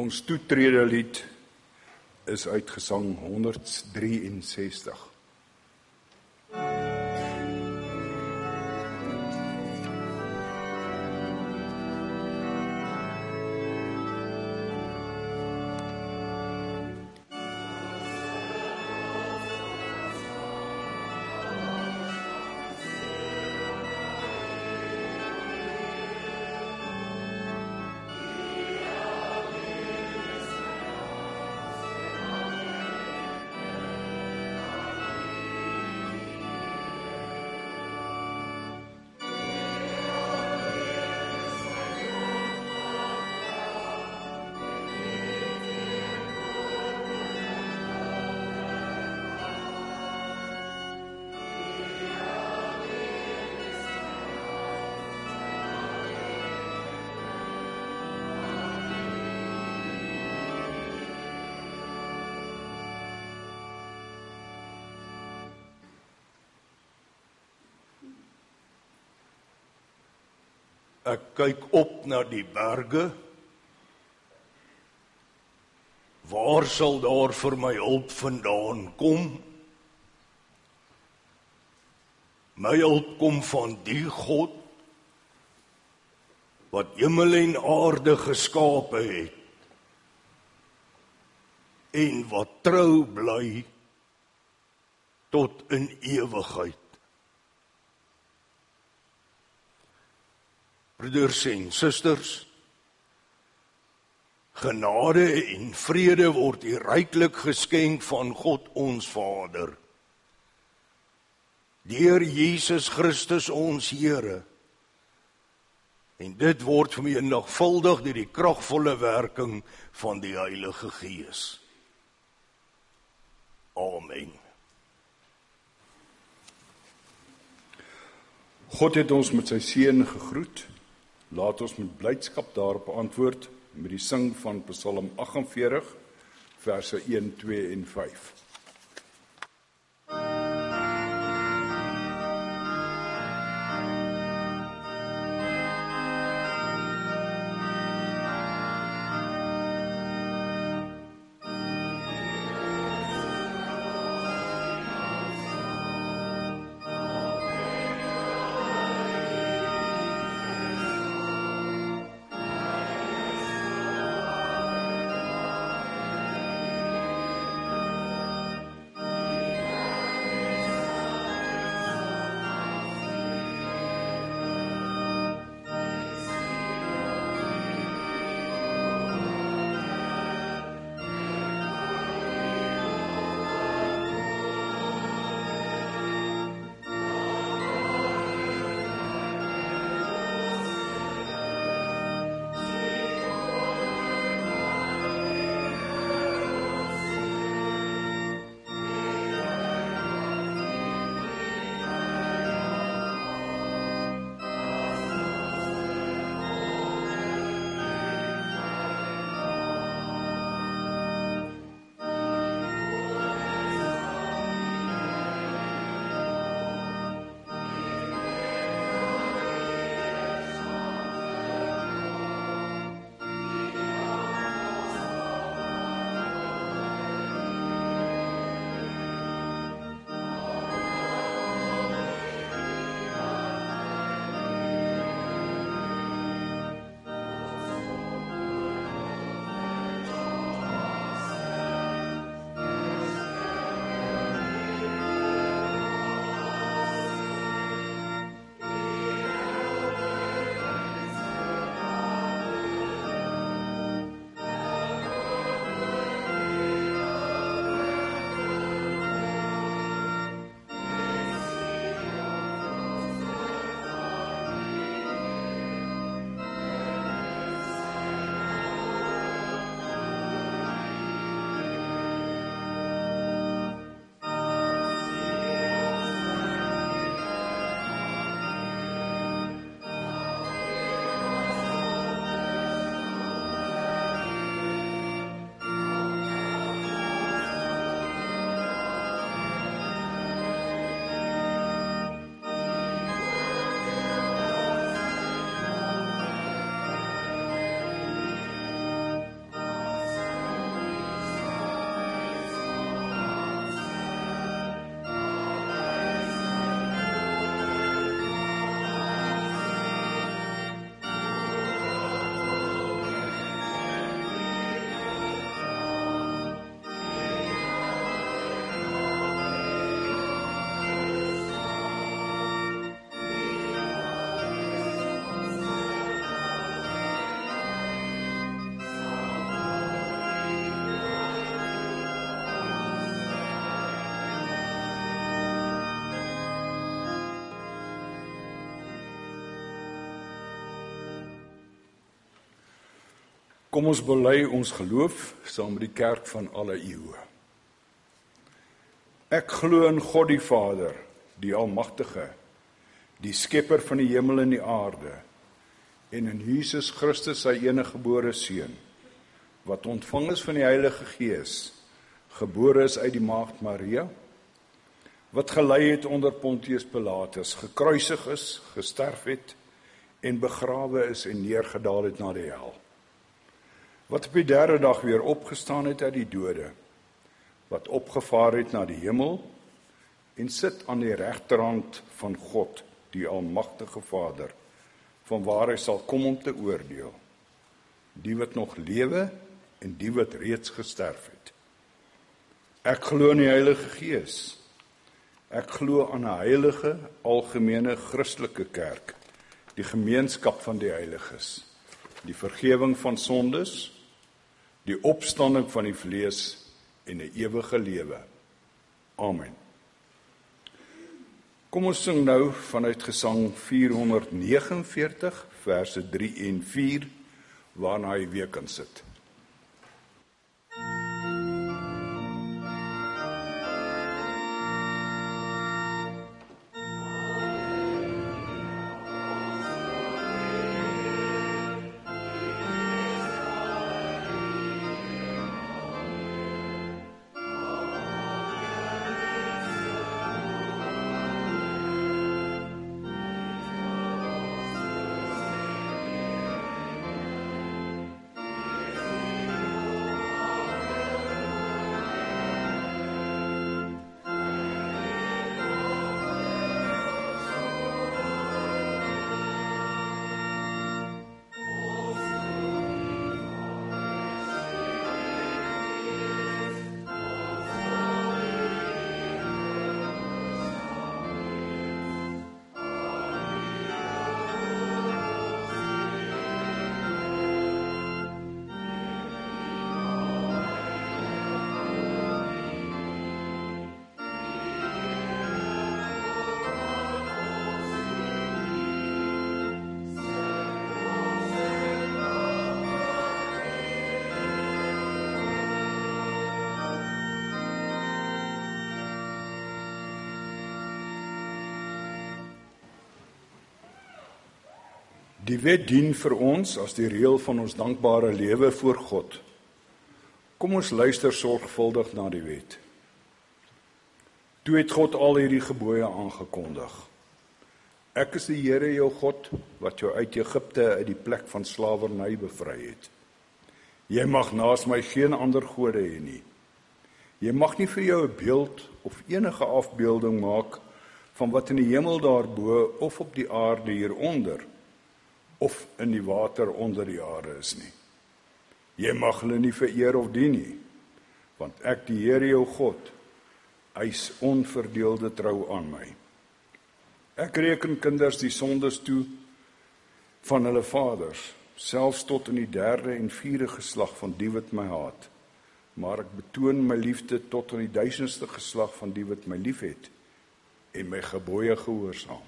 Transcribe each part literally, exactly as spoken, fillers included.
Ons toetrede lied is uit Gesang honderddraaiensestig. Ek kyk op na die berge. Waar sal daar vir my hulp vandaan kom? My hulp kom van die God wat hemel en aarde geskape het en wat trou bly tot in ewigheid. Broeders en susters, genade en vrede word u ryklik geskenk van God ons Vader, deur Jesus Christus ons Here, en dit word vermenigvuldig deur die kragvolle werking van die Heilige Gees. Amen. God het ons met sy seën gegroet. Laat ons met blydskap daarop antwoord met die sing van Psalm agt en veertig, verse een, twee en vyf. Kom ons bely ons geloof saam met die kerk van alle eeue. Ek glo in God die Vader, die Almagtige, die skepper van die hemel en die aarde, en in Jesus Christus sy eniggebore Seun, wat ontvang is van die Heilige Gees, gebore is uit die maagd Maria, wat gelei het onder Pontius Pilatus, gekruisig is, gesterf het, en begrawe is en neergedaal het na die hel, wat op die derde dag weer opgestaan het uit die dode, wat opgevaar het na die hemel, en sit aan die regterhand van God, die Almagtige Vader, van waar hy sal kom om te oordeel, die wat nog lewe, en die wat reeds gesterf het. Ek glo in die Heilige Gees, ek glo aan 'n heilige, algemene Christelike kerk, die gemeenskap van die heiliges, die vergewing van sondes, die opstanding van die vlees en 'n ewige lewe. Amen. Kom ons sing nou vanuit Gesang vierhonderdnegenenveertig, verse drie en vier, waarna hy weer kan sit. Die wet dien vir ons as die reël van ons dankbare lewe voor God. Kom ons luister sorgvuldig na die wet. Toe het God al hierdie gebooie aangekondig. Ek is die Here jou God, wat jou uit Egipte uit die plek van slawerny bevry het. Jy mag naas my geen ander gode hê nie. Jy mag nie vir jou 'n beeld of enige afbeelding maak van wat in die hemel daarbo of op die aarde hieronder of in die water onder die aarde is nie. Jy mag hulle nie vereer of dien nie, want ek die Here jou God, eis onverdeelde trou aan my. Ek reken kinders die sondes toe van hulle vaders, selfs tot in die derde en vierde geslag van die wat my haat, maar ek betoon my liefde tot in die duisendste geslag van die wat my liefhet en my gebooie gehoorsaam.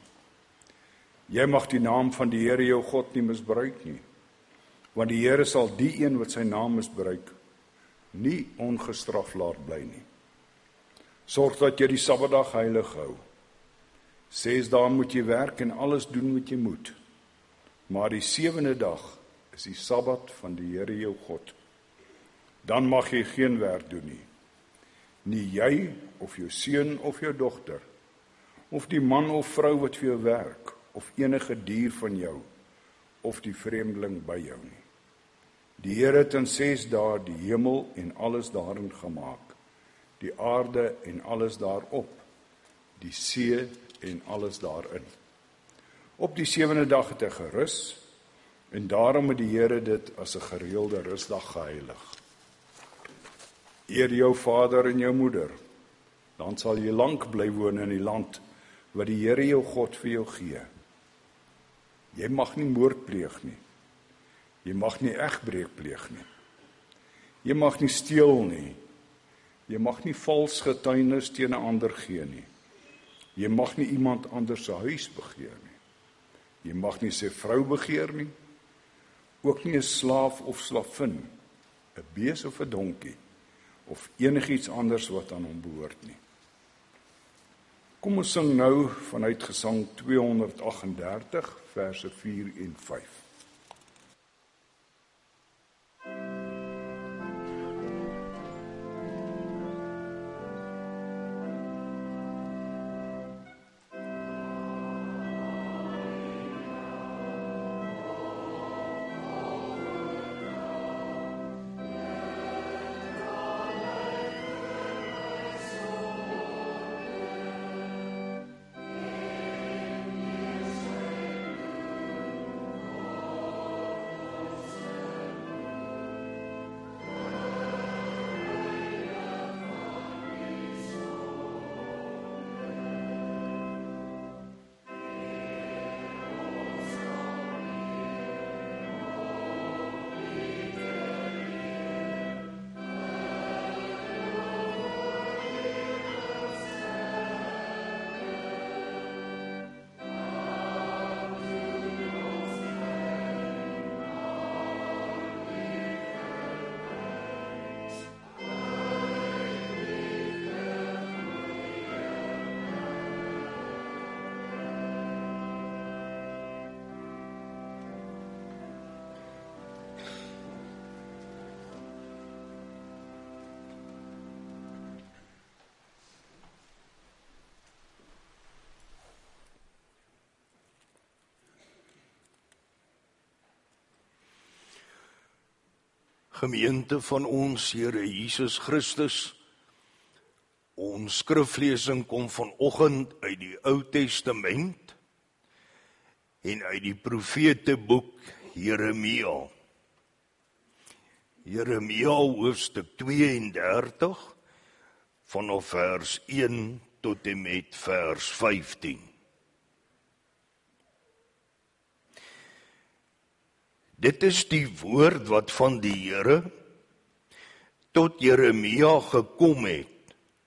Jy mag die naam van die Here jou God nie misbruik nie, want die Here sal die een wat sy naam misbruik, nie ongestraf laat bly nie. Sorg dat jy die Sabbatdag heilig hou. Ses dae moet jy werk en alles doen wat jy moet, maar die sewende dag is die Sabbat van die Here jou God. Dan mag jy geen werk doen nie. Nie jy of jou seun of jou dogter, of die man of vrou wat vir jou werk, of enige dier van jou, of die vreemdeling by jou nie. Die Here het in ses dae die hemel en alles daarin gemaak, die aarde en alles daarop, die see en alles daarin. Op die sewende dag het hy gerus, en daarom het die Here dit as 'n gereelde rusdag geheilig. Eer jou vader en jou moeder, dan sal jy lank bly woon in die land wat die Here jou God vir jou gee. Jy mag nie moord pleeg nie. Jy mag nie egbreek pleeg nie. Jy mag nie steel nie. Jy mag nie vals getuienis teen 'n ander gee nie. Jy mag nie iemand anders se huis begeer nie. Jy mag nie sy vrou begeer nie, ook nie 'n slaaf of slavin, 'n bees of 'n donkie, of enigiets anders wat aan hom behoort nie. Kom ons sing nou vanuit Gesang tweehonderdagtendertig, verse vier en vyf. Gemeente van ons Here Jesus Christus, ons skriflesing kom vanoggend uit die Ou Testament en uit die profeteboek Jeremia. Jeremia hoofstuk tweeëndertig vanaf vers een tot en met vers vyftien. Dit is die woord wat van die Here tot Jeremia gekom het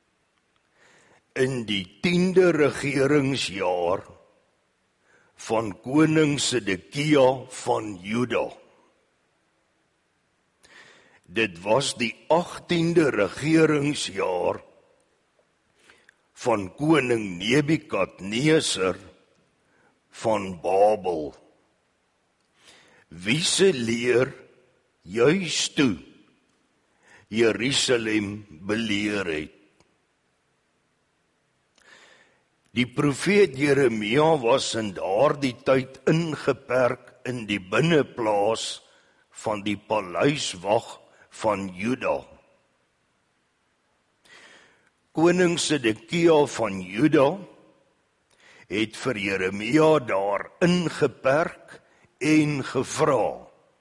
in die tiende regeringsjaar van koning Sedekia van Juda. Dit was die agtiende regeringsjaar van koning Nebukadneser van Babel. Wie se leer juis toe Jerusalem beleer het. Die profeet Jeremia was in daardie tyd ingeperk in die binneplaas van die paleiswag van Juda. Koning Sedekia van Juda het vir Jeremia daar ingeperk en gevra: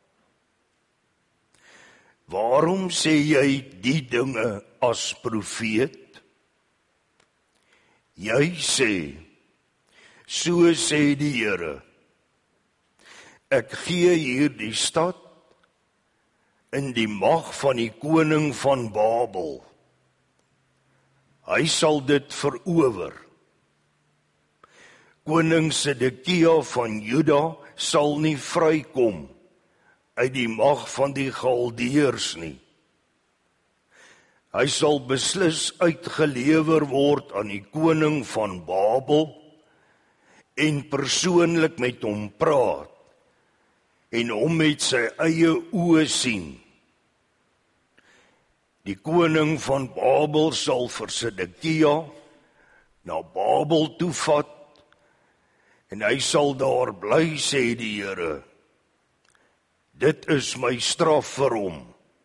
waarom sê jy die dinge as profeet? Jy sê, so sê die Here, ek gee hier die stad in die mag van die koning van Babel. Hy sal dit verower. Koning Sedekia van Juda sal nie vrykom uit die mag van die Galdeërs nie. Hy sal beslis uitgelewer word aan die koning van Babel en persoonlik met hom praat en hom met sy eie oë sien. Die koning van Babel sal vir Sedekia na Babel toe vat en hy sal daar bly, sê die Here. Dit is my straf vir hom.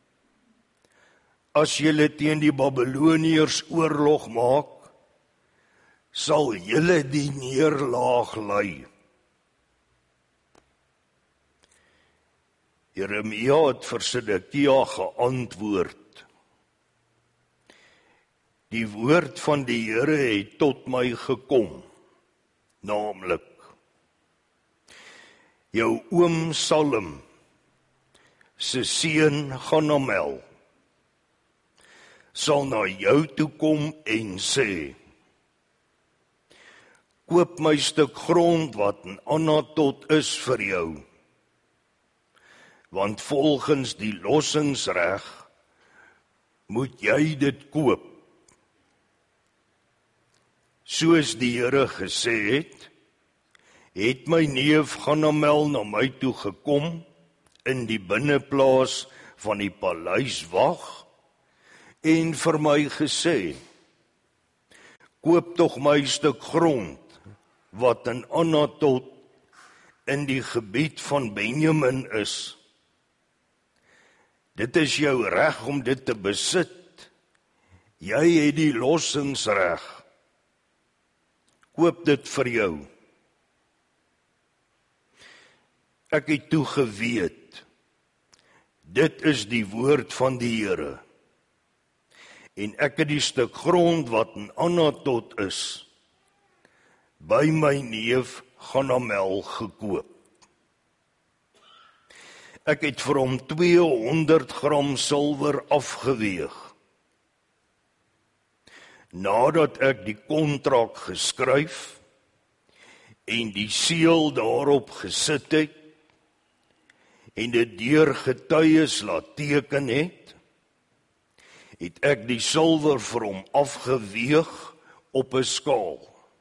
As julle teen die Babiloniërs oorlog maak, sal julle die neerlaag ly. Jeremia het vir Sedekia geantwoord: die woord van die Here het tot my gekom, naamlik: jou oom Salem se seun Hanamel sal na jou toe kom en sê: koop my stuk grond wat in Anatot is vir jou. want volgens die lossingsreg moet jy dit koop. Soos die Here gesê het, het my neef Hanamel na my toe gekom in die binneplaas van die paleiswag en vir my gesê, koop tog my stuk grond wat in Anatot in die gebied van Benjamin is. Dit is jou reg om dit te besit. Jy het die lossingsreg. Koop dit vir jou. Ek het toe geweet, dit is die woord van die Here. En ek het die stuk grond wat in Anatot is, by my neef Hanamel gekoop. Ek het vir hom tweehonderd gram silwer afgeweeg. Nadat ek die kontrak geskryf en die seël daarop gesit het en dit deur getuies laat teken het, het ek die silwer vir hom afgeweeg op 'n skaal.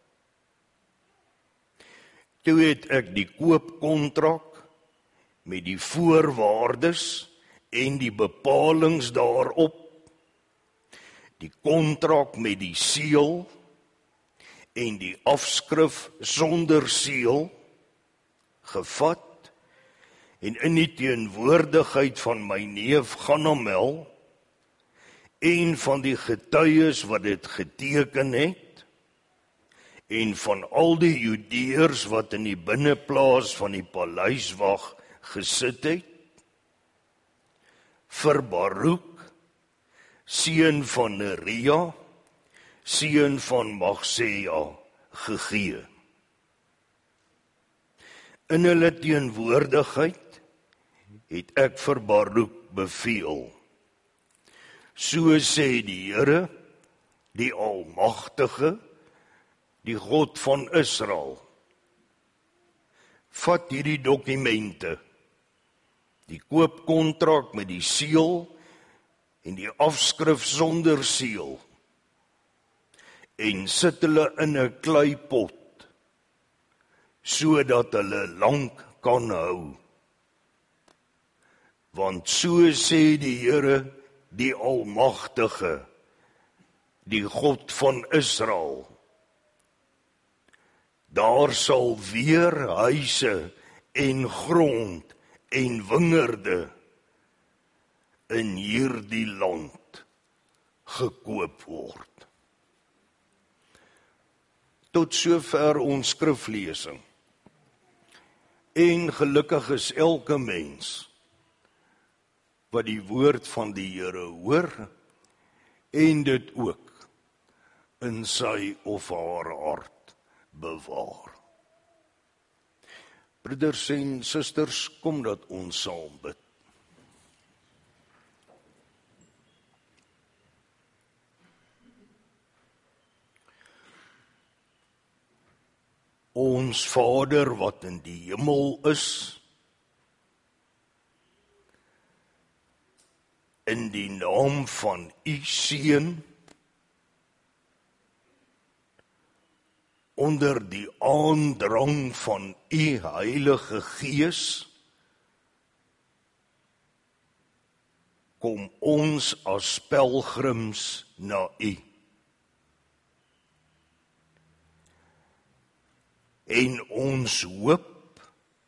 Toe het ek die koopkontrak met die voorwaardes en die bepalings daarop, die kontrak met die seël en die afskrif sonder seël gevat en in die teenwoordigheid van my neef Hanamel, een van die getuies wat dit geteken het, en van al die Judeërs wat in die binneplaas van die paleiswag gesit het, vir Baruch, seun van Neria, seun van Magseja, gegee. In hulle teenwoordigheid het ek vir Baruch beveel. So sê die Here, die Almagtige, die God van Israel. Vat hierdie dokumente, die koopkontrak met die seël en die afskrif sonder seël, en sit hulle in 'n kleipot, sodat hulle lank kan hou. Want so sê die Here, die Almagtige, die God van Israel, daar sal weer huise en grond en wingerde in hierdie land gekoop word. Tot sover ons skriflesing. En gelukkig is elke mens wat die woord van die Here hoor en dit ook in sy of haar hart bewaar. Broeders en susters, kom dat ons saam bid. Ons Vader wat in die hemel is, in die naam van U Seun, onder die aandrang van U Heilige Gees, kom ons as pelgrims na U. En ons hoop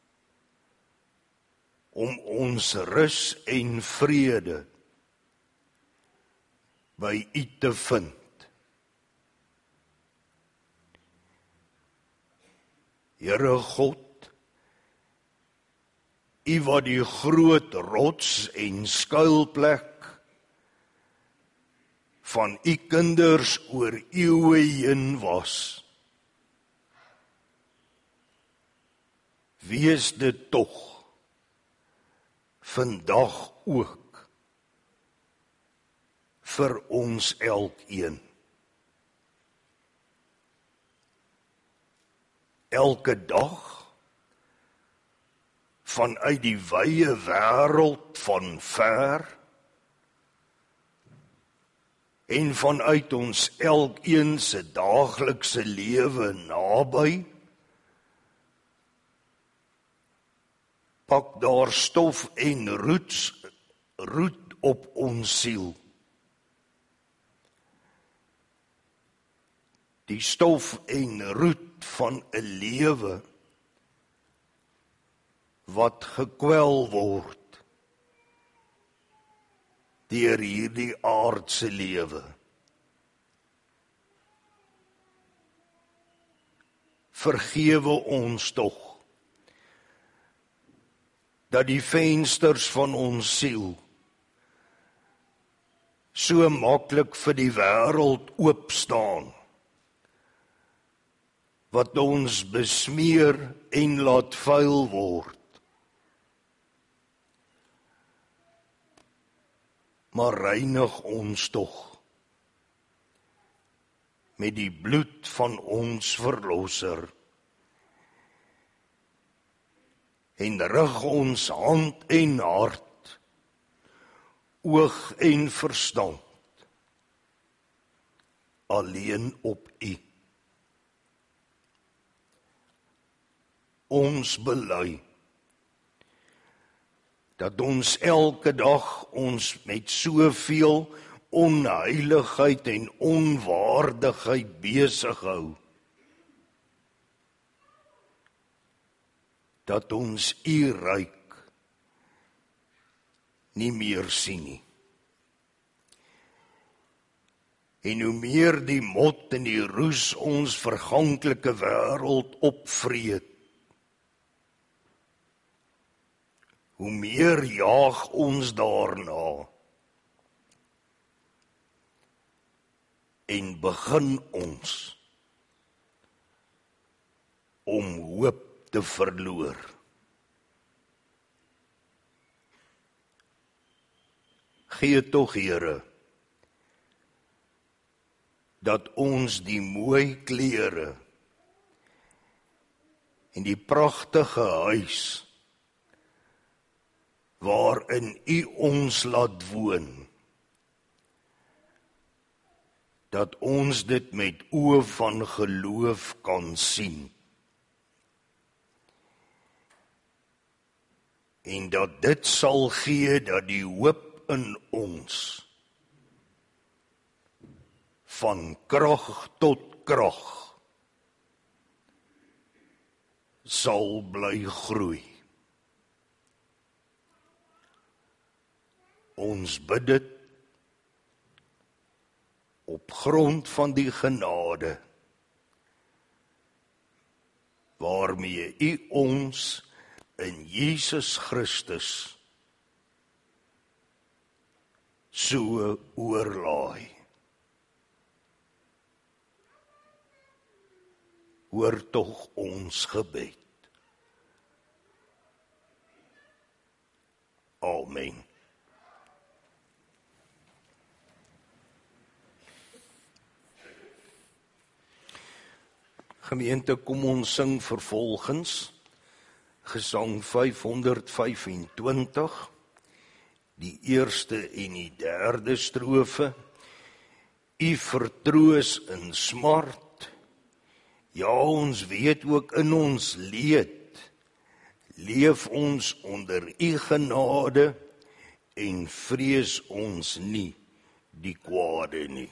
om ons rus en vrede by U te vind. Here God, U wat die groot rots en skuilplek van U kinders oor eeue heen was, wees dit tog vandag ook vir ons elkeen. Elke dag vanuit die wye wêreld van ver en vanuit ons elkeen se daaglikse lewe naby, pak daar stof en roets, roet op ons siel. Die stof en roet van 'n lewe wat gekwel word deur hierdie aardse lewe. Vergewe ons tog dat die vensters van ons siel so maklik vir die wêreld oop staan, wat ons besmeer en laat vuil word. Maar reinig ons tog met die bloed van ons verlosser en rig ons hand en hart, oog en verstand alleen op U. Ons bely dat ons elke dag ons met soveel onheiligheid en onwaardigheid besig hou, dat ons U ryk nie meer sien nie. En hoe meer die mot en die roes ons verganklike wêreld opvreet, hoe meer jaag ons daarna en begin ons om hoop te verloor. Gee tog, Here, dat ons die mooi klere en die pragtige huis waarin U ons laat woon, dat ons dit met oë van geloof kan sien, en dat dit sal gee dat die hoop in ons van krag tot krag sal bly groei. Ons bid dit op grond van die genade waarmee U ons in Jesus Christus so oorlaai. Hoor tog ons gebed. Amen. Gemeente, kom ons sing vervolgens Gesang vyf honderd vyf-en-twintig, die eerste en die derde strofe. U vertroos in smart, ja, ons weet ook in ons leed, leef ons onder U genade en vrees ons nie die kwade nie.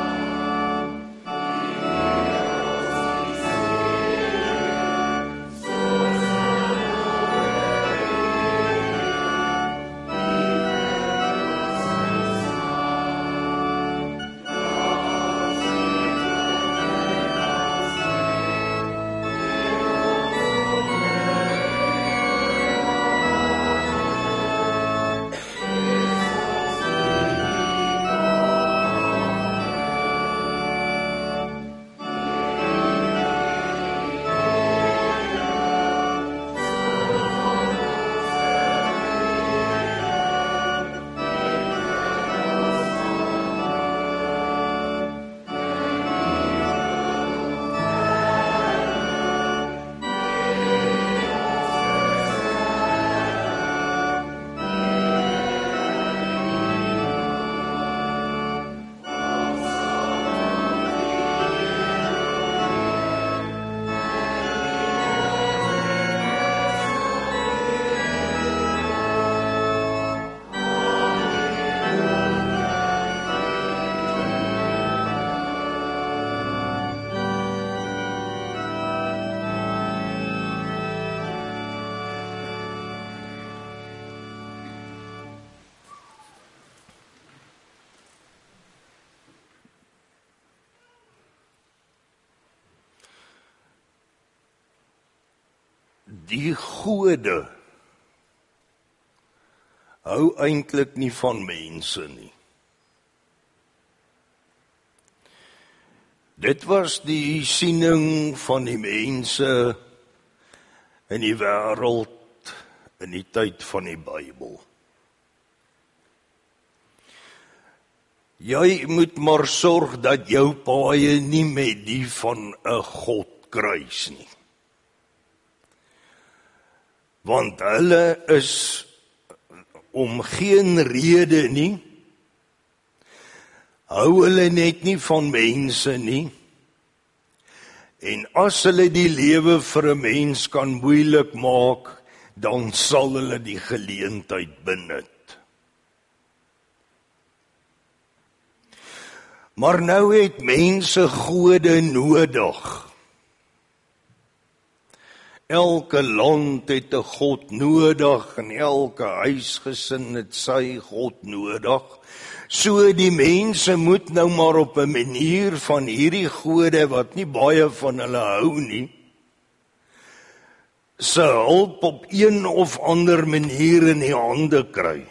So Die gode hou eintlik nie van mense nie. Dit was die siening van die mense in die wêreld in die tyd van die Bybel. Jy moet maar sorg dat jou paaie nie met die van 'n God kruis nie. Want hulle is om geen rede nie, hou hulle net nie van mense nie, en as hulle die lewe vir 'n mens kan moeilik maak, dan sal hulle die geleentheid benut. Maar nou het mense gode nodig. Elke land het 'n God nodig en elke huisgesin het sy God nodig. So die mense moet nou maar op 'n manier van hierdie gode wat nie baie van hulle hou nie, se hulp op een of ander manier in die hande kry.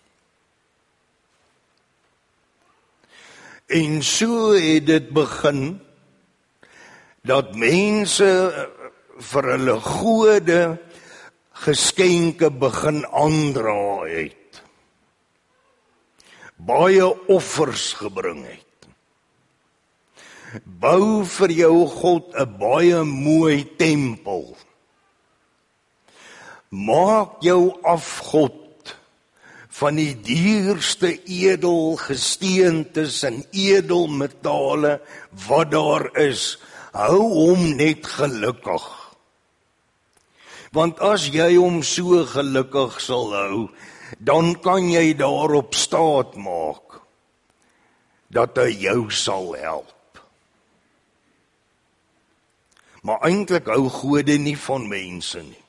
En so het dit begin dat mense vir hulle gode geskenke begin aandra het. Baie offers gebring het. Bou vir jou God 'n baie mooi tempel. Maak jou afgod van die duurste edelgesteentes en edelmetale wat daar is. Hou hom net gelukkig. Want as jy hom so gelukkig sal hou, dan kan jy daarop staat maak dat hy jou sal help. Maar eintlik hou gode nie van mense nie.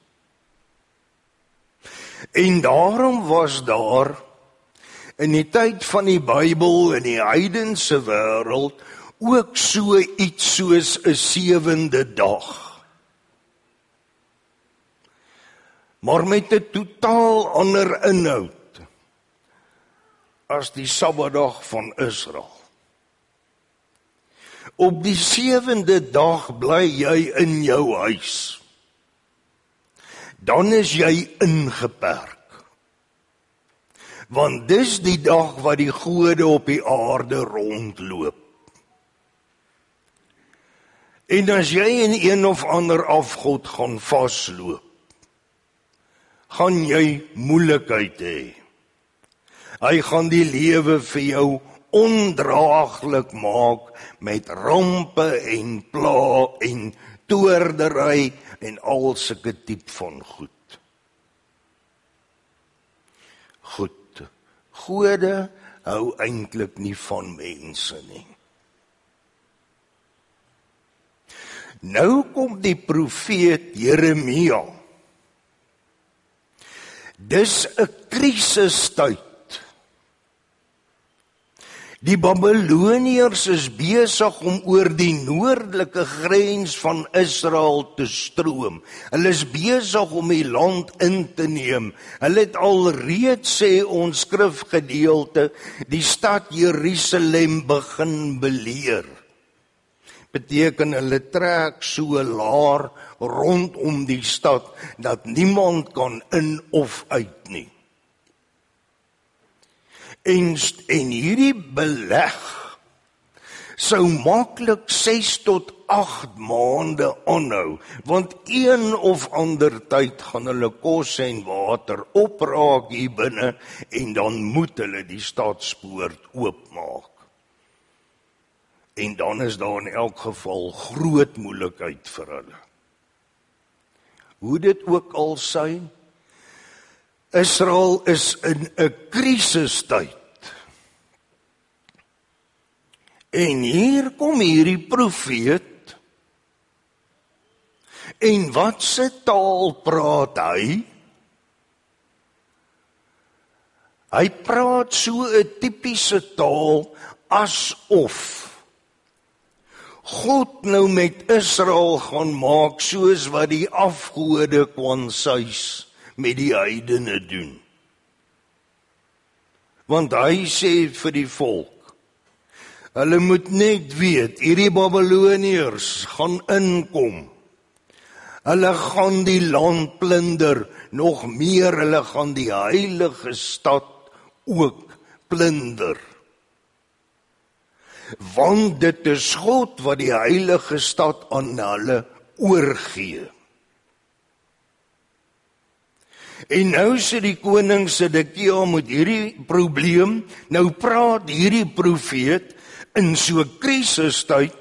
En daarom was daar in die tyd van die Bybel in die heidense wêreld ook so iets soos 'n sewende dag. Maar met 'n totaal ander inhoud as die Sabbatdag van Israel. Op die sewende dag bly jy in jou huis. Dan is jy ingeperk. Want dis die dag wat die gode op die aarde rondloop. En as jy in een of ander afgod gaan vasloop, gaan jy moeilikheid hê. Hy gaan die lewe vir jou ondraaglik maak met rampe en pla en toordery en al sulke tipe van goed. Goed, gode hou eintlik nie van mense nie. Nou kom die profeet Jeremia. Dis 'n krisistyd. Die Babiloniërs is besig om oor die noordelike grens van Israel te stroom. Hulle is besig om die land in te neem. Hulle het alreeds, sê ons skrifgedeelte, die stad Jerusalem begin beleer. Beteken hulle trek so laar rondom die stad dat niemand kan in of uit nie. En, en hierdie beleg sou maklik ses tot agt maande aanhou, want een of ander tyd gaan hulle kos en water opraak hier binne en dan moet hulle die stadspoort oopmaak. En dan is daar in elk geval groot moeilikheid vir hulle. Hoe dit ook al sy, Israel is in 'n krisistyd. En hier kom hierdie profeet. En wat se taal praat hy? Hy praat so 'n tipiese taal asof God nou met Israel gaan maak soos wat die afgode kwansuis met die heidene doen. Want hy sê vir die volk, hulle moet net weet, hierdie Babyloniërs gaan inkom. Hulle gaan die land plunder, nog meer, hulle gaan die heilige stad ook plunder. Want dit is God wat die heilige stad aan hulle oorgee. En nou sê die koning Sedekia met hierdie probleem, nou praat hierdie profeet in so krisistyd,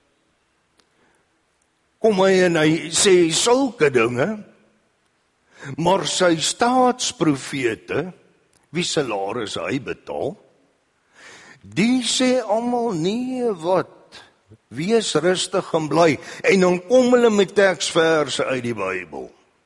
kom hy en hy sê sulke dinge, maar sy staatsprofete, wie salaris hy betaal, die sê almal nee wat, wees rustig en bly, en dan kom hulle met teksverse uit die Bybel.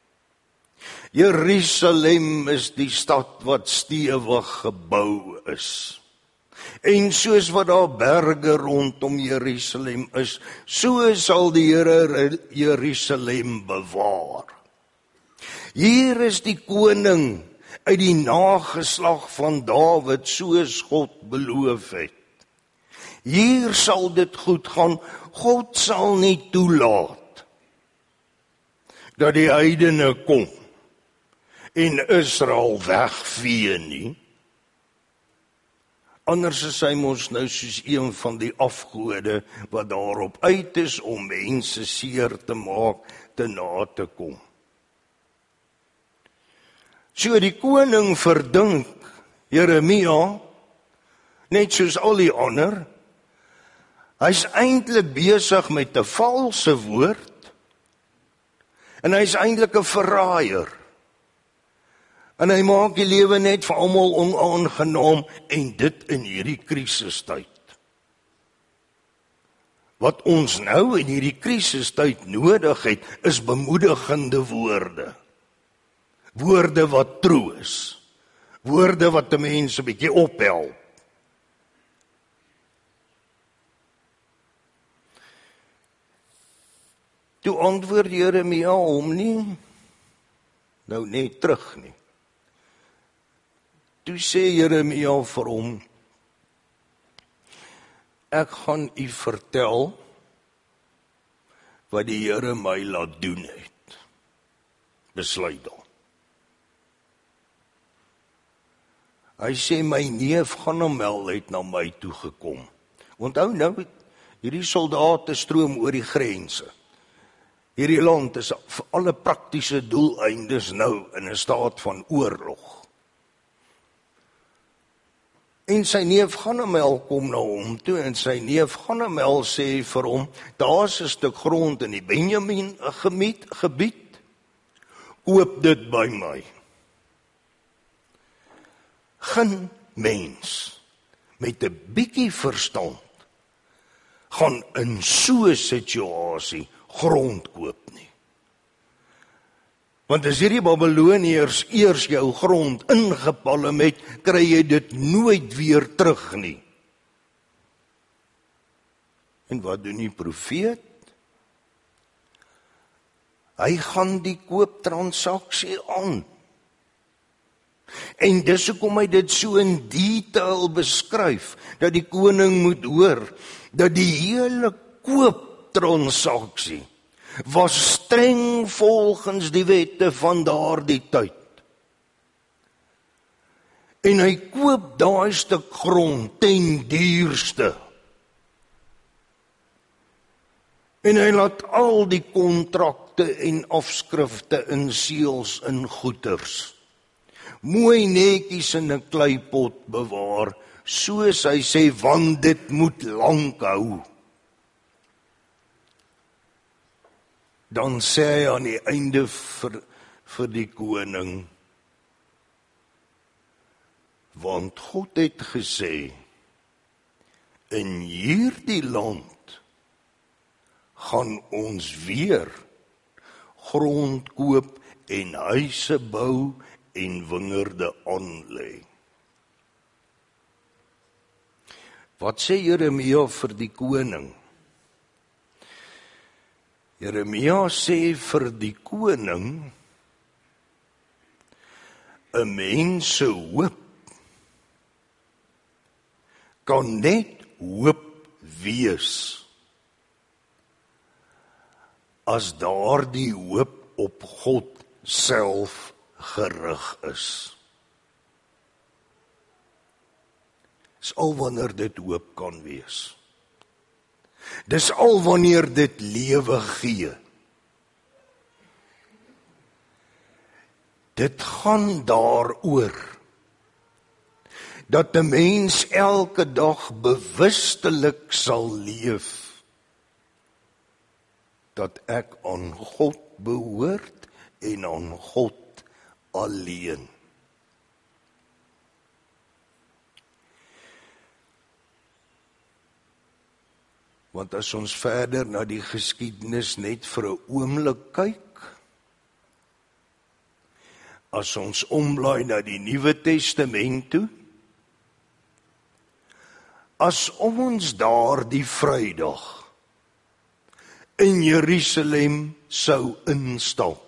Jerusalem is die stad wat stewig gebou is. En soos wat daar berge rondom Jerusalem is, so sal die Here Jerusalem bewaar. Hier is die koning uit die nageslag van Dawid, soos God beloof het. Hier sal dit goed gaan. God sal nie toelaat dat die heidene kom en Israel wegvee nie. Anders is hy mos nou soos een van die afgode wat daarop uit is om mense seer te maak, te na te kom. So die koning verdink Jeremia, net soos al die ander, hy's eintlik besig met 'n valse woord, en hy's eintlik 'n verraaier. En hy maak die lewe net vir almal onaangenaam, en dit in hierdie krisistyd. Wat ons nou in hierdie krisistyd nodig het, is bemoedigende woorde. Woorde wat troos. Woorde wat die mense 'n bietjie ophelp. Toe antwoord Jeremia hom nie, nou net terug nie. Toe sê Jeremia vir hom, ek gaan u vertel wat die Here my laat doen het. Besluit dan. Hy sê my neef Hanamel het na my toe gekom. Onthou nou, hierdie soldate stroom oor die grense. Hierdie land is vir alle praktiese doeleindes nou in 'n staat van oorlog. En sy neef Hanamel kom na hom toe, en sy neef Hanamel sê vir hom, daar's 'n stuk grond in die Benjamin gebied, gebied, koop dit by my. Geen mens met 'n bietjie verstand gaan in so 'n situasie grond koop nie. Want as hierdie Babyloniërs eers jou grond ingepalm het, kry jy dit nooit weer terug nie. En wat doen die profeet? Hy gaan die kooptransaksie aan. En dis hoekom hy dit so in detail beskryf, dat die koning moet hoor, dat die hele kooptransaksie was streng volgens die wette van daardie tyd. En hy koop daai stuk grond ten duurste. En hy laat al die kontrakte en afskrifte in seels in goeders mooi netjies in 'n kleipot bewaar, soos hy sê, want dit moet lank hou. Dan sê hy aan die einde vir, vir die koning, want God het gesê, in hierdie land gaan ons weer grond koop en huise bou en wingerde aanlê. Wat sê Jeremia vir die koning? Jeremia sê vir die koning, 'n mens se hoop kan net hoop wees as daardie hoop op God self gerig is. Dis al wanneer dit hoop kan wees. Dis al wanneer dit lewe gee. Dit gaan daaroor dat 'n mens elke dag bewustelik sal leef dat ek aan God behoort en aan God alleen. Want as ons verder na die geskiedenis net vir 'n oomblik kyk, as ons omblaai na die Nuwe Testament toe, as ons daar die Vrydag in Jerusalem sou instap,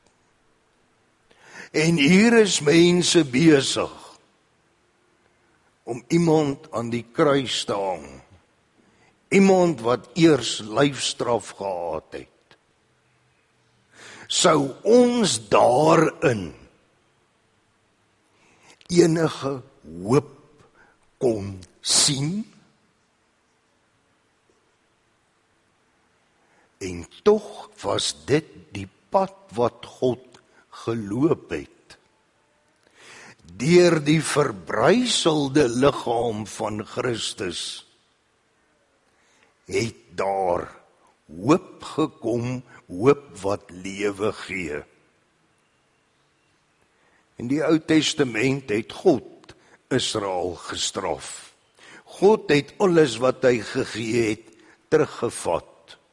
en hier is mense besig om iemand aan die kruis te hang, iemand wat eers lyfstraf gehad het, sou ons daarin enige hoop kon sien? En tog was dit die pad wat God geloop het. Deur die verbryselde liggaam van Christus het daar hoop gekom, hoop wat lewe gee. In die Ou Testament het God Israel gestraf. God het alles wat hy gegee het teruggevat.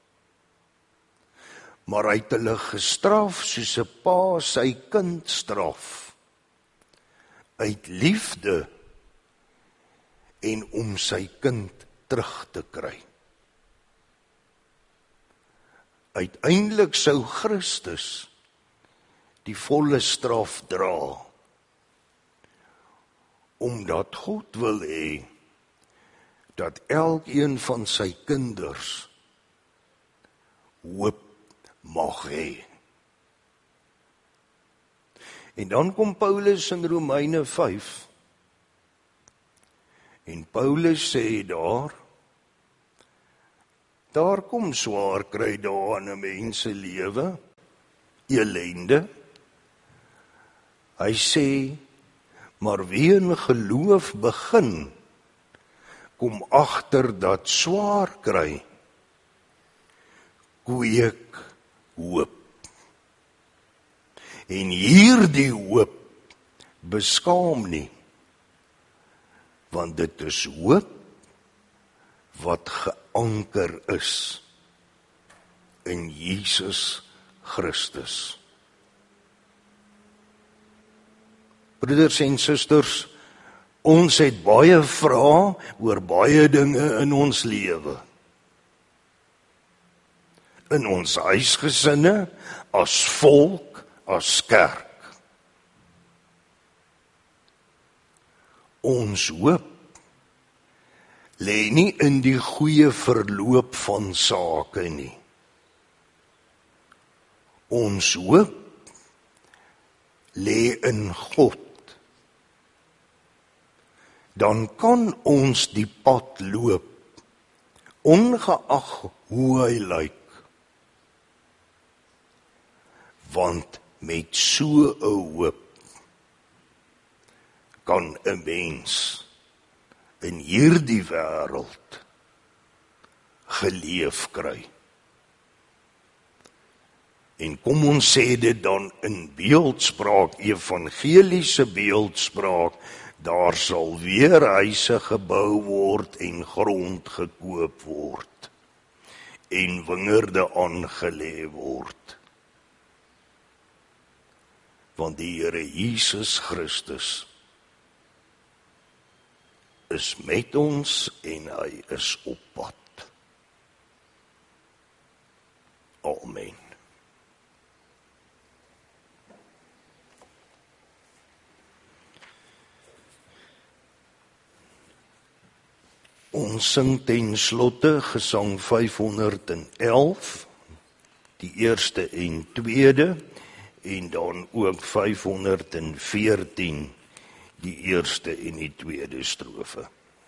Maar hy het hulle gestraf soos 'n pa sy kind straf. Uit liefde en om sy kind terug te kry. Uiteindelik sou Christus die volle straf dra, omdat God wil hê dat elkeen van sy kinders hoop mag hê. En dan kom Paulus in Romeine vyf, en Paulus sê daar, daar kom swaar kry daar in 'n mens se lewe, elende. Hy sê, maar wie in geloof begin, kom agter dat swaar kry, kweek hoop. En hierdie hoop beskaam nie, want dit is hoop wat geanker is in Jesus Christus. Broeders en susters, ons het baie vrae oor baie dinge in ons lewe. In ons huisgesinne, as volk, as kerk. Ons hoop lê nie in die goeie verloop van sake nie. Ons hoop lê in God. Dan kan ons die pad loop, ongeag hoe hy lyk. Want met so 'n hoop kan 'n mens in hierdie wêreld geleef kry. En kom ons sê dit dan in beeldspraak, evangeliese beeldspraak, daar sal weer huise gebou word en grond gekoop word en wingerde aangelê word. Want die Here Jesus Christus is met ons en hy is op pad. Amen. Ons sing ten slotte gesang vyfhonderd elf, die eerste en tweede, en dan ook vyfhonderd veertien, die eerste en die tweede strofe.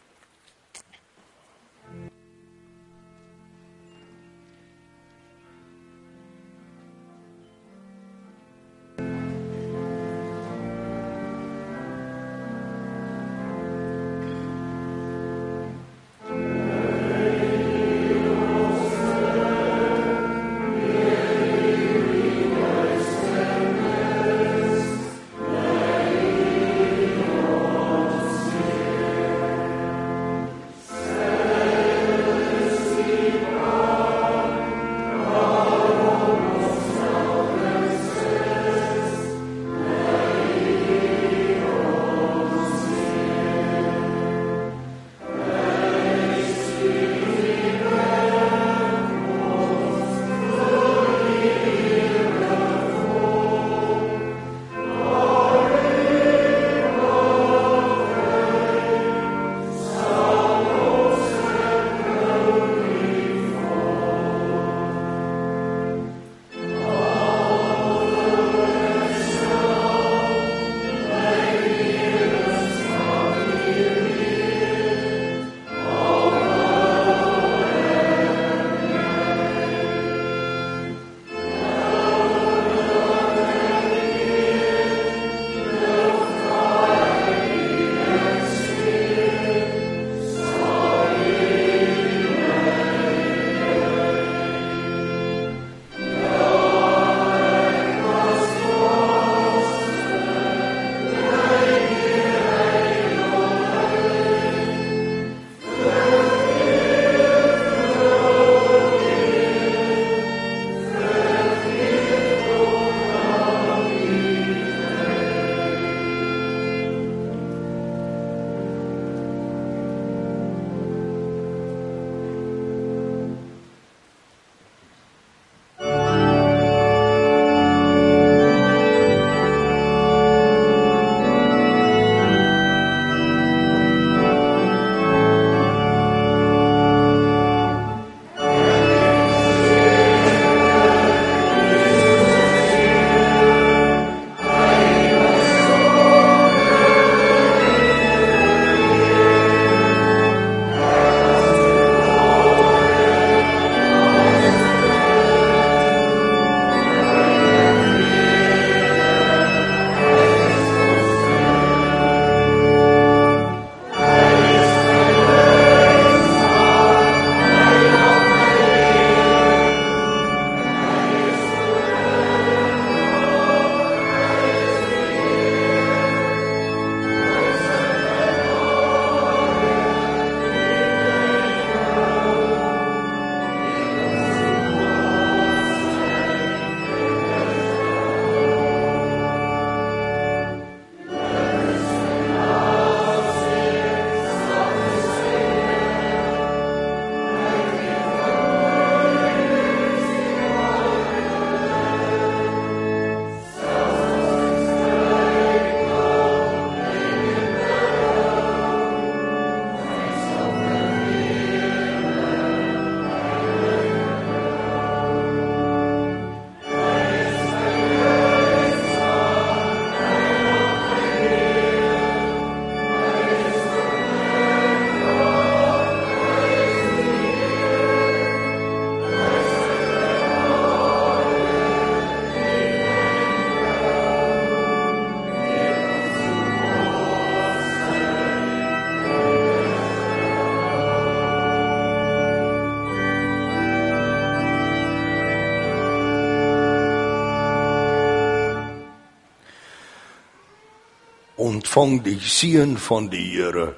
ontvang die seën van die Here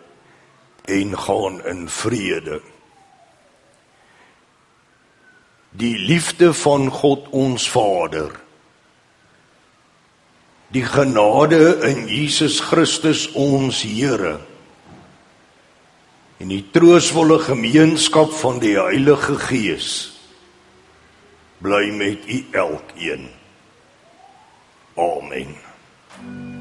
en gaan in vrede. Die liefde van God ons Vader, die genade in Jesus Christus ons Here, en die troostvolle gemeenskap van die Heilige Gees, bly met u elkeen. Amen.